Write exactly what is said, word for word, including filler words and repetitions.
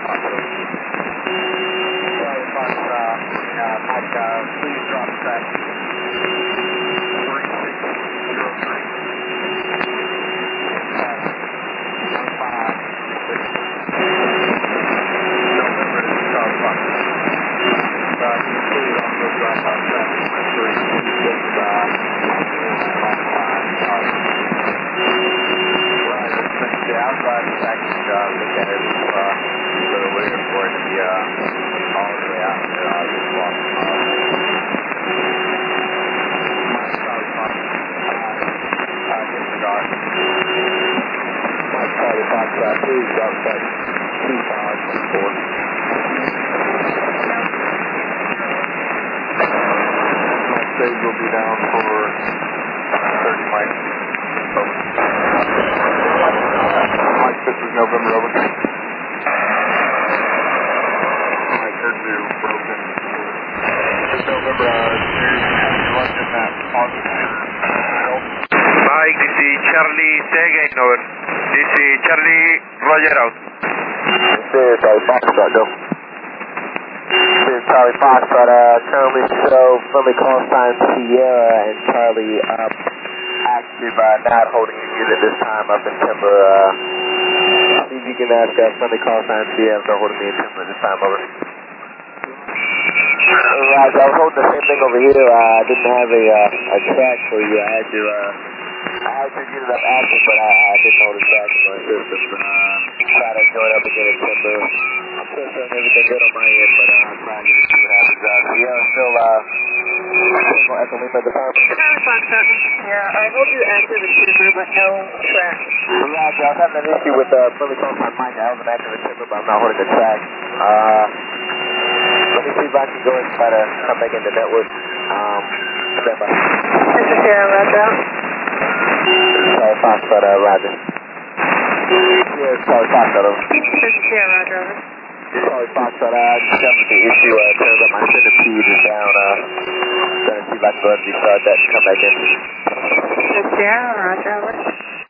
Please drop track. three six zero three. five six. November to Charlie Fox. Uh, please also drop out traffic for three six five. Right, since the outside is actually uh, look at it, uh, a little weird for it to be uh, all the way out there. I'll just walk. Please drop back two five two four. My stage will be down for thirty mics. Over. Mike, this is November, over. Mike, heard you broken. This is November, uh, you're London, Matt. Mike, this is Charlie, say again, over. This is Charlie, Roger out. This is Charlie Foxtrot, go. This is Charlie Foxtrot, uh, currently show friendly call sign Sierra and Charlie up, active, uh, not holding a unit this time up in timber, uh, see if you can ask uh, friendly call sign Sierra if they're holding me in timber this time, over. Right, I was holding the same thing over here, uh, I didn't have a, uh, a track for you, I had your, uh, I had your unit up active, but I, I didn't hold a track in my system. Uh, try to join up again in timber. I'm still showing everything good on my end, but uh, I'm trying to see what happens. Uh, Sierra still, uh, still at the Lima department. Charlie Foxtrot, yeah, I hold you active in timber, but no track. Roger, I was having an issue with, uh, really close to my mind. I was active in timber, but I'm not holding a track. Uh, let me see if I can go and try to come back in the network. Um, stand by. This is Sierra, roger out. Charlie Foxtrot, uh, roger. Yeah, Charlie Foxtrot, over. This is Sierra, roger over. Charlie Foxtrot, I discovered the issue, uh, turns out my centipede is down, uh, trying to see if I can go ahead and restart that and come back in. This is Sierra, roger over.